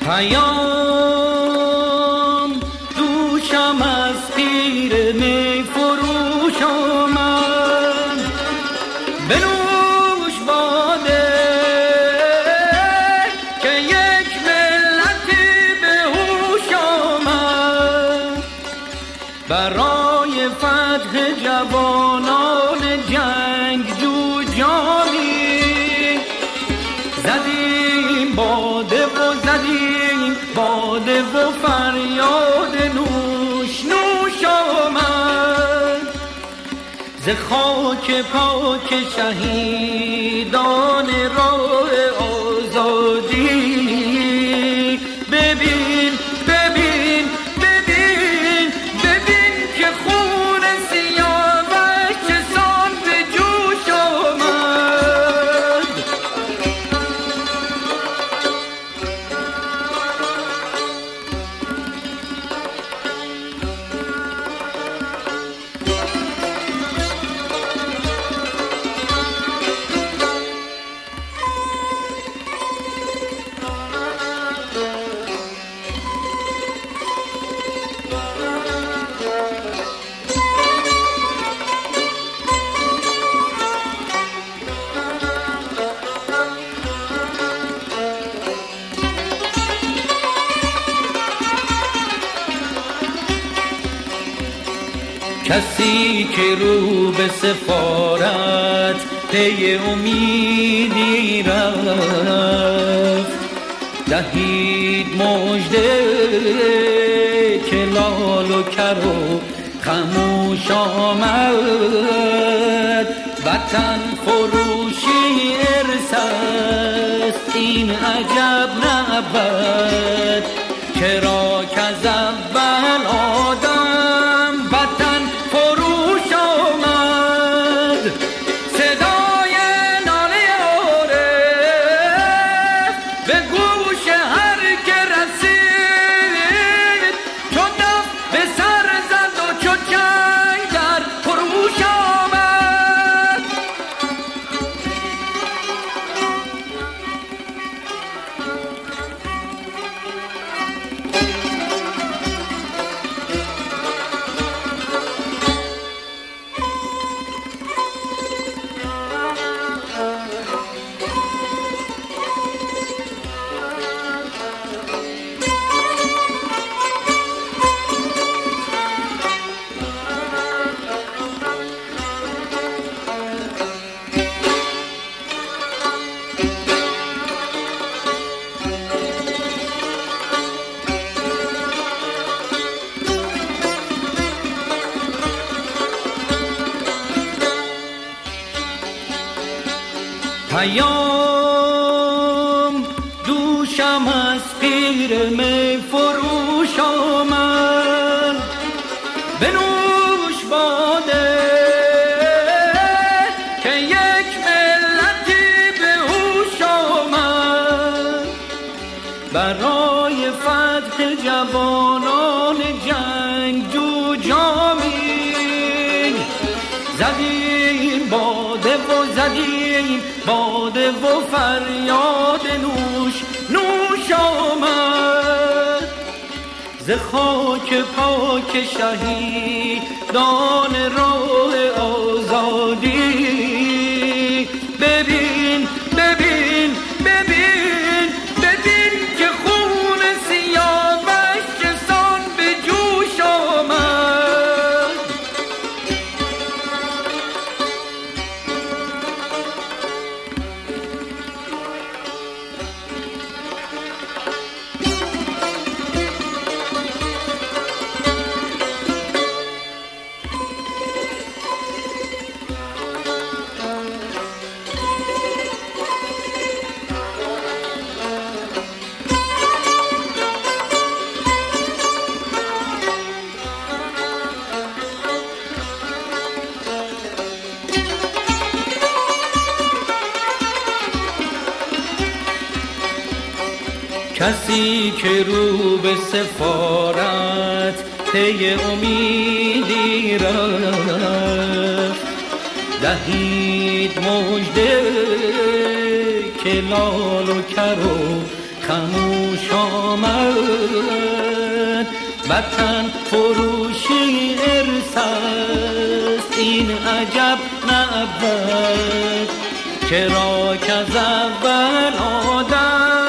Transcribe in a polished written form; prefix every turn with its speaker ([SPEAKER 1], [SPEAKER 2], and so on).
[SPEAKER 1] پیام دوشم از پیر می فروش آمد، بنوش باده که یک ملتی به هوش آمد. برای فتح جوانان جنگجو جانی زدیم باده و زدیم باده و فریاد نوش نوش آمد. ز خاک پاک شهیدان راه آزادی ببین ببین ببین ببین که خون سیاوش چسان به جوش آمد. کسی که رو به سفارت پی امیدی رفت، دهید مژده که لال و کر و خموش آمد. وطن فروشی ارث است این عجب نبود، چرا که از اول آدم وطن فروش آمد. صدای ناله عارف به گوش هر که رسید، چو دف به سر زد و چو چنگ در خروش آمد. پیام دوشم از پیر می فروش آمد، بنوش باده که یک ملتی به هوش آمد. برای فتح جوانان جنگجو جامی زدیم باده و زدیم باده و فریاد نوش نوش آمد. ز خاک پاک شهیدان راه آزادی ببین ببین ببین ببین که خون سیاوش چسان به جوش آمد. کسی که رو به سفارت پی امیدی رفت، دهید مژده که لال و کر و خموش آمد. وطن فروشی ارث است این عجب نبود، چرا که از اول آدم